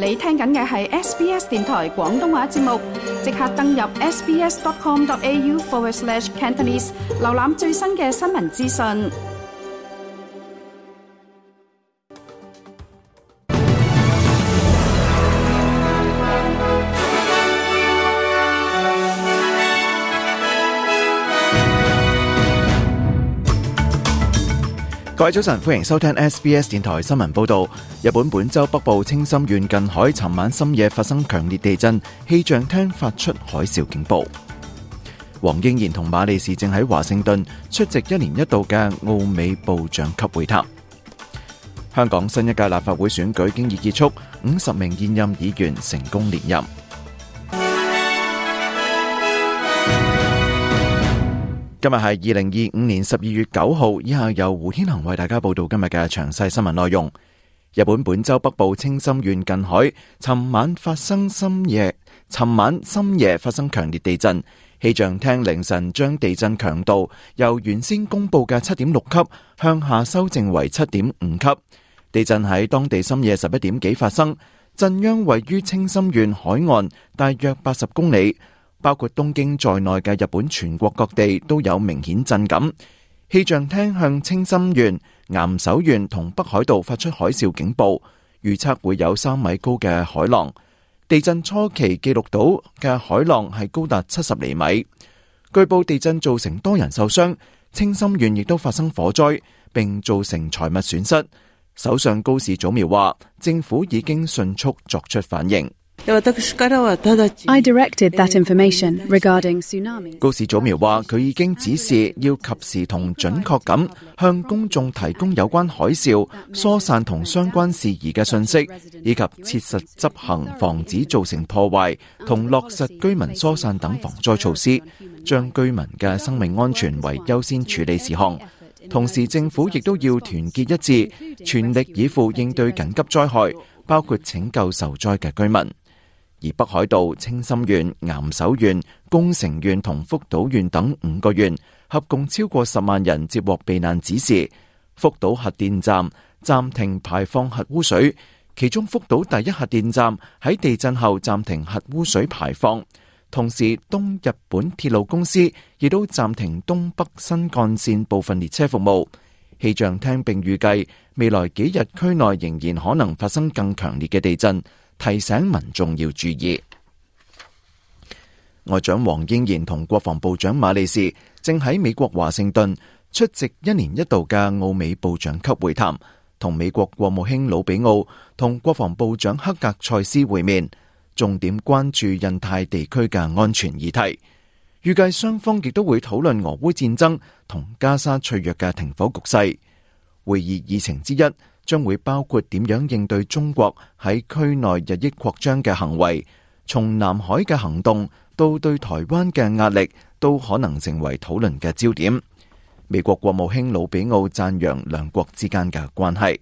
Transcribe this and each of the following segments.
你聽緊嘅係 SBS 電台廣東話節目，即刻登入 sbs.com.au/Cantonese 瀏覽最新嘅新聞資訊。 各位早晨，歡迎收聽 SBS 電台新聞報道。日本本州北部青森縣近海尋晚深夜發生強烈地震，氣象廳發出海嘯警報。黃英賢同馬利士正喺華盛頓出席一年一度嘅澳美部長級會談。香港新一屆立法會選舉經已結束，50名現任議員成功連任。今日係2025年12月9號，以下由胡天恒為大家報道今日嘅詳細新聞內容。日本本州北部青森縣近海，尋晚深夜發生強烈地震，氣象廳凌晨將地震強度由原先公布嘅7.6級向下修正為7.5級。地震喺當地深夜11點幾發生，震央位於青森縣海岸大約80公里。包括東京在內嘅日本全國各地都有明顯震感。氣象廳向青森縣、岩手縣同北海道發出海嘯警報，預測會有3米高嘅海浪。地震初期記錄到嘅海浪係高達70厘米。據報地震造成多人受傷，青森縣亦都發生火災，並造成財物損失。首相高市早苗話，政府已經迅速作出反應。 I directed that information regarding tsunami. 高市早苗話，佢已經指示要及時同準確咁向公眾提供有關海嘯、疏散同相關事宜嘅信息，以及切實執行防止造成破壞同落實居民疏散等防災措施，將居民嘅生命安全為優先處理事項。同時，政府亦都要團結一致，全力以赴應對緊急災害，包括拯救受災嘅居民。而北海道、青森縣、岩手縣、宮城縣同福島縣等5個縣，合共超過10萬人接獲避難指示。福島核電站暫停排放核污水，其中福島第一核電站喺地震後暫停核污水排放。同時，東日本鐵路公司亦都暫停東北新幹線部分列車服務。氣象廳並預計未來幾日區內仍然可能發生更強烈嘅地震，提醒民眾要注意。外長黃英賢同國防部長馬利士正喺美國華盛頓出席一年一度嘅澳美部長級會談，同美國國務卿魯比奧同國防部長克格塞斯會面，重點關注印太地區嘅安全議題。預計雙方亦都會討論俄烏戰爭同加沙脆弱嘅停火局勢。會議議程之一將會包括點樣應對中國喺區內日益擴張嘅行為，從南海嘅行動到對台灣嘅壓力，都可能成為討論嘅焦點。美國國務卿魯比奧讚揚兩國之間嘅關係。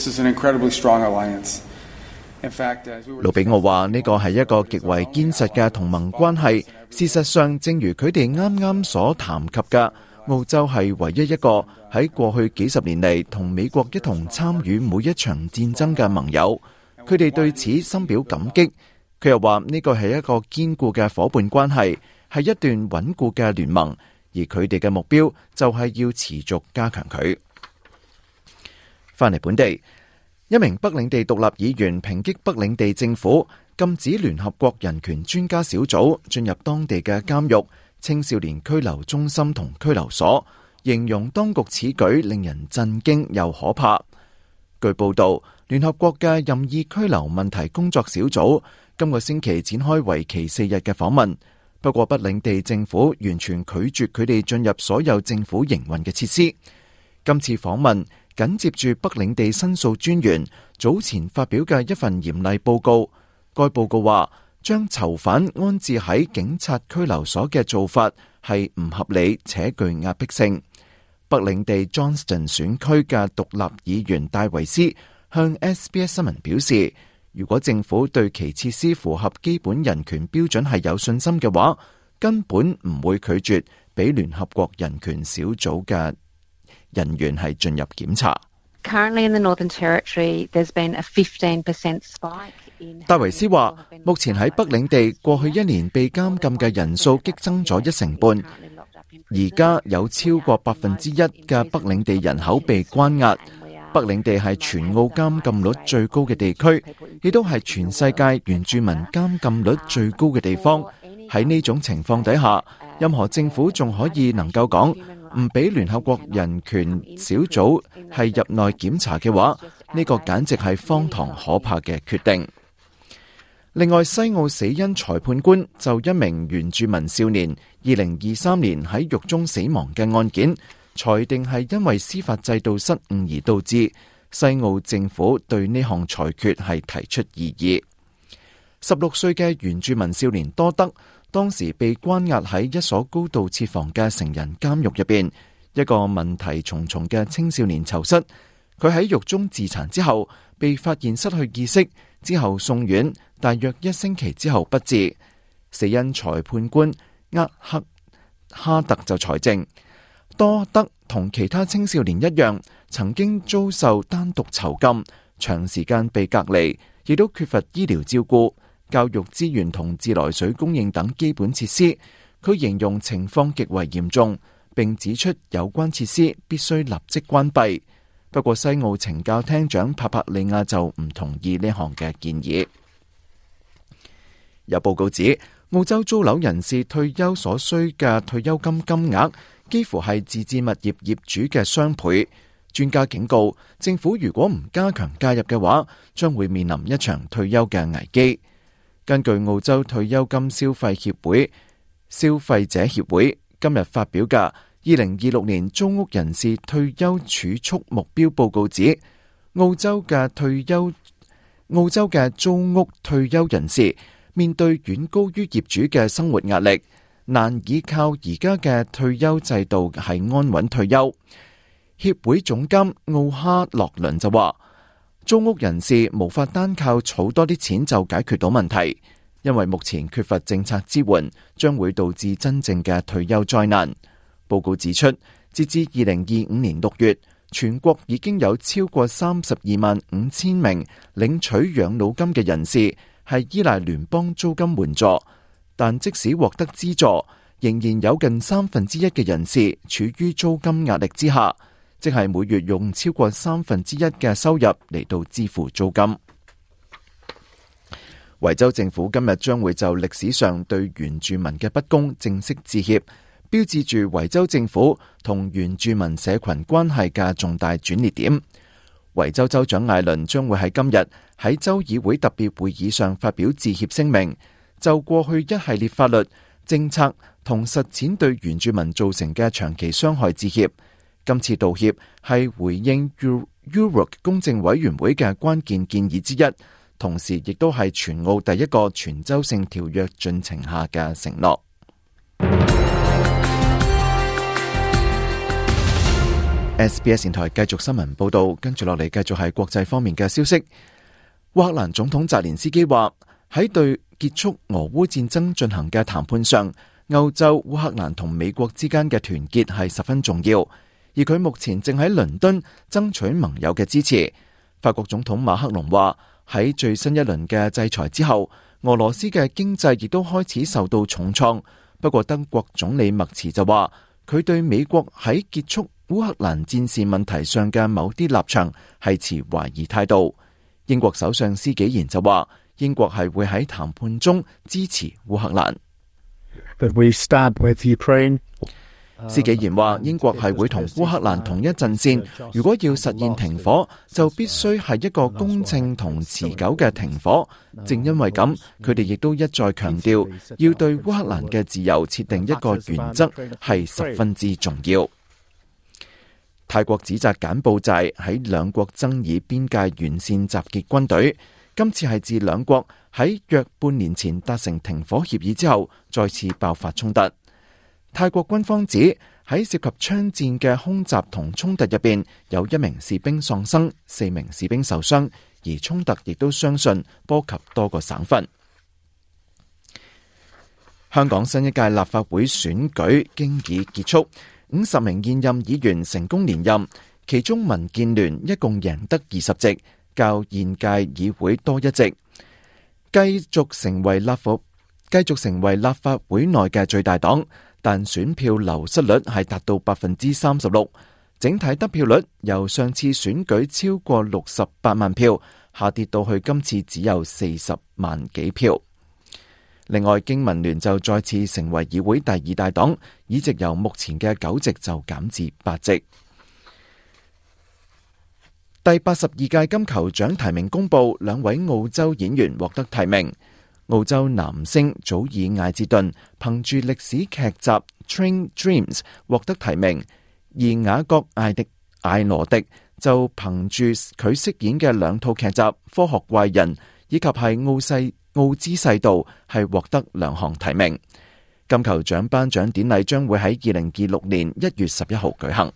魯比奧話，呢個係一個極為堅實嘅同盟關係。事實上，正如佢哋啱啱所談及嘅，澳洲係唯一一個喺過去幾十年嚟同美國一同參與每一場戰爭嘅盟友，佢哋對此深表感激。佢又話呢個係一個堅固嘅夥伴關係，係一段穩固嘅聯盟，而佢哋嘅目標就係要持續加強佢。翻嚟本地，一名北領地獨立議員抨擊北領地政府禁止聯合國人權專家小組進入當地嘅監獄、青少年拘留中心同拘留所，形容當局此舉令人震驚又可怕。據報道，聯合國嘅任意拘留問題工作小組今個星期展開為期4日嘅訪問，不過北領地政府完全拒絕佢哋進入所有政府營運嘅設施。今次訪問緊接住北領地申訴專員早前發表嘅一份嚴厲報告。該報告話，將囚犯安置喺警察拘留所嘅做法係唔合理且具壓迫性。北領地 Johnston 選區嘅獨立議員戴維斯向 SBS 新聞表示，如果政府對其設施符合基本人權標準係有信心嘅話，根本唔會拒絕俾聯合國人權小組嘅人員係進入檢查。 Currently in the Northern Territory, there's been a 15% spike. 戴維斯話，目前喺北領地過去1年被監禁嘅人數激增咗1成半，而家有超過1%嘅北領地人口被關押。北領地係全澳監禁率最高嘅地區，亦都係全世界原住民監禁率最高嘅地方。喺呢種情況底下，任何政府仲可以能夠講唔俾聯合國人權小組係入內檢查嘅話，呢個簡直係荒唐可怕嘅決定。另外，西澳死因裁判官就一名原住民少年2023年喺獄中死亡嘅案件，裁定係因為司法制度失誤而導致。西澳政府對呢項裁決係提出異議。16歲嘅原住民少年多德當時被關押喺一所高度設防嘅成人監獄入邊，一個問題重重嘅青少年囚室。佢喺獄中自殘之後被發現失去意識，之後送院，大約1星期之後不治。死因裁判官厄克哈特就裁定，多德同其他青少年一樣，曾經遭受單獨囚禁、長時間被隔離，亦都缺乏醫療照顧、教育資源同自來水供應等基本設施。佢形容情況極為嚴重，並指出有關設施必須立即關閉。不過西澳懲教廳長帕帕利亞就唔同意呢項嘅建議。有報告指，澳洲租樓人士退休所需嘅退休金金額幾乎係自置物業業主嘅雙倍。專家警告，政府如果唔加強介入嘅話，將會面臨一場退休嘅危機。根據澳洲退休金消費協會消費者協會今日發表嘅2026年租屋人士退休儲蓄目標報告指，澳洲嘅租屋退休人士面對遠高於業主嘅生活壓力，難以靠而家嘅退休制度係安穩退休。協會總監奧哈洛倫就話，租屋人士無法單靠儲多啲錢就解決到問題，因為目前缺乏政策支援，將會導致真正嘅退休災難。報告指出，截至2025年6月，全國已經有超過325000名領取養老金嘅人士係依賴聯邦租金援助，但即使獲得資助，仍然有近1/3嘅人士處於租金壓力之下，即係每月用超過1/3嘅收入嚟到支付租金。維州政府今日將會就歷史上對原住民嘅不公正式致歉，標誌住維州政府同原住民社群關係嘅重大轉捩點。維州州長艾倫將會喺今日喺州議會特別會議上發表致歉聲明，就過去一系列法律、政策同實踐對原住民造成嘅長期傷害致歉。今次道歉係回應 URUK 公正委員會嘅關鍵建議之一，同時亦都係全澳第一個全州性條約進程下嘅承諾。SBS 電台繼續新聞報道，跟住落嚟繼續係國際方面嘅消息。烏克蘭總統澤連斯基話，喺對結束俄烏戰爭進行嘅談判上，歐洲、烏克蘭同美國之間嘅團結係十分重要，而佢目前正喺倫敦爭取盟友嘅支持。法國總統馬克龍話，喺最新一輪嘅制裁之後，俄羅斯嘅經濟亦都開始受到重創。不過德國總理默茨就話，佢對美國喺結束烏克蘭戰事問題上嘅某啲立場係持懷疑態度。英國首相施紀賢就話，英國係會喺談判中支持烏克蘭。施紀賢話，英國係會同烏克蘭同一陣線，如果要實現停火，就必須係一個公正同持久嘅停火。正因為咁，佢哋亦都一再強調，要對烏克蘭嘅自由設定一個原則係十分之重要。泰國指責柬埔寨喺兩國爭議邊界沿線集結軍隊，今次係自兩國喺約半年前達成停火協議之後，再次爆發衝突。泰國軍方指喺涉及槍戰嘅空襲同衝突入邊，有1名士兵喪生，4名士兵受傷，而衝突亦都相信波及多個省份。香港新一屆立法會選舉經已結束，50名現任議員成功連任，其中民建聯一共贏得20席，較現屆議會多1席。 繼續成為立法會內嘅最大黨，但選票流失率係達到 36%， 整體得票率由上次選舉超過68萬票，下跌到去今次只有40萬幾票。另外，經民聯就再次成為議會第二大黨，議席由目前嘅9席就減至8席。第82屆金球獎提名公佈，2位澳洲演員獲得提名。澳洲男星祖爾艾哲頓憑住歷史劇集《Train Dreams》獲得提名，而雅各艾羅迪就憑住佢飾演嘅2套劇集《科學怪人》以及係奧茲世道係獲得2項提名。金球獎頒獎典禮將會喺2026年1月11號舉行。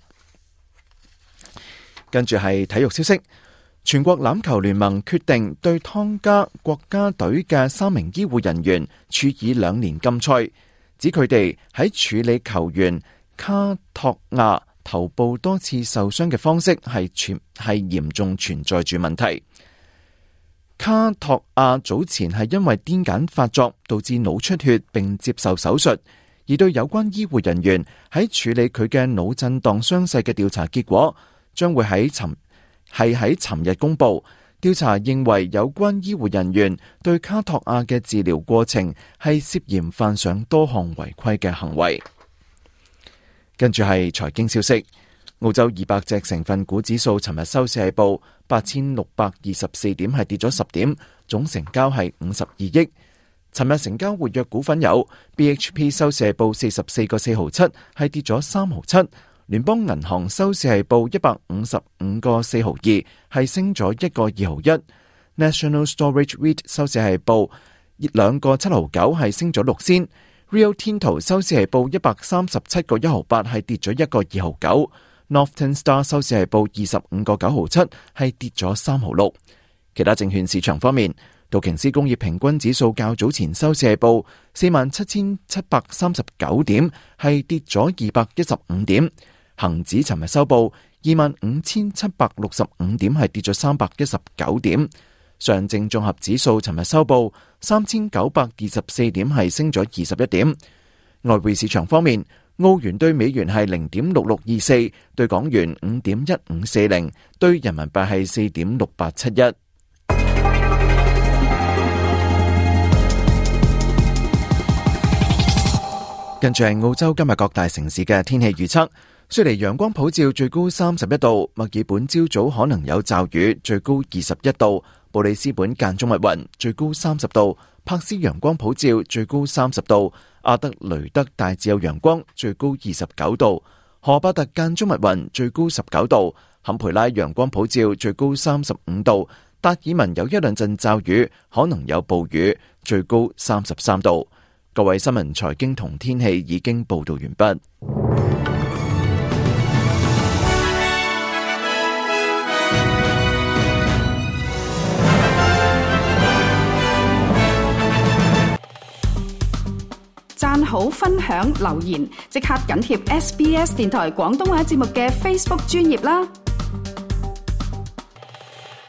跟住係體育消息，全國欖球聯盟決定對湯加國家隊嘅3名醫護人員處以2年禁賽，指佢哋喺處理球員卡托亞頭部多次受傷嘅方式係嚴重存在住問題。卡托亞早前係因為癲癇發作導致腦出血並接受手術，而對有關醫護人員喺處理佢嘅腦震盪傷勢嘅調查結果將會喺尋日公布。調查認為有關醫護人員對卡托亞嘅治療過程係涉嫌犯上多項違規嘅行為。跟住係財經消息，澳洲200隻成分股指數尋日收市係報8624點，係跌咗10點，總成交係52億。尋日成交活躍股份有 BHP 收市係報44個4毫7，係跌咗3毫7。聯邦銀行收市係報155個4毫2，係升咗1個2毫1。National Storage REIT 收市係報2個7毫9，係升咗6仙。Rio Tinto 收市係報137個1毫8，係跌咗1個2毫9。Northern Star 收市係報25個9毫7，係跌咗3毫6。其他證券市場方面，道瓊斯工業平均指數較早前收市係報47,739點，係跌咗215點。恒指尋日收報25,765點，係跌咗319點。上證綜合指數尋日收報3,924點，係升咗21點。外匯市場方面，澳元對美元係0.6624，對港元5.1540，對人民幣係4.6871。跟住係澳洲今日各大城市嘅天氣預測。雪梨陽光普照，最高31度；墨爾本朝早可能有驟雨，最高21度；布里斯本間中密雲，最高30度；柏斯陽光普照，最高30度；阿德雷德大致有陽光，最高29度；荷巴特間中密雲，最高19度；坎培拉陽光普照，最高35度；達爾文有1-2陣驟雨，可能有暴雨，最高33度。各位新聞、財經同天氣已經報道完畢。 讚好、分享、留言，即刻緊貼SBS 電台廣東話節目嘅 Facebook 專頁啦！